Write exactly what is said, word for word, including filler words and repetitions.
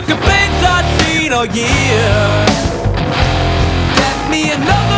complaints I've seen all year. Get me another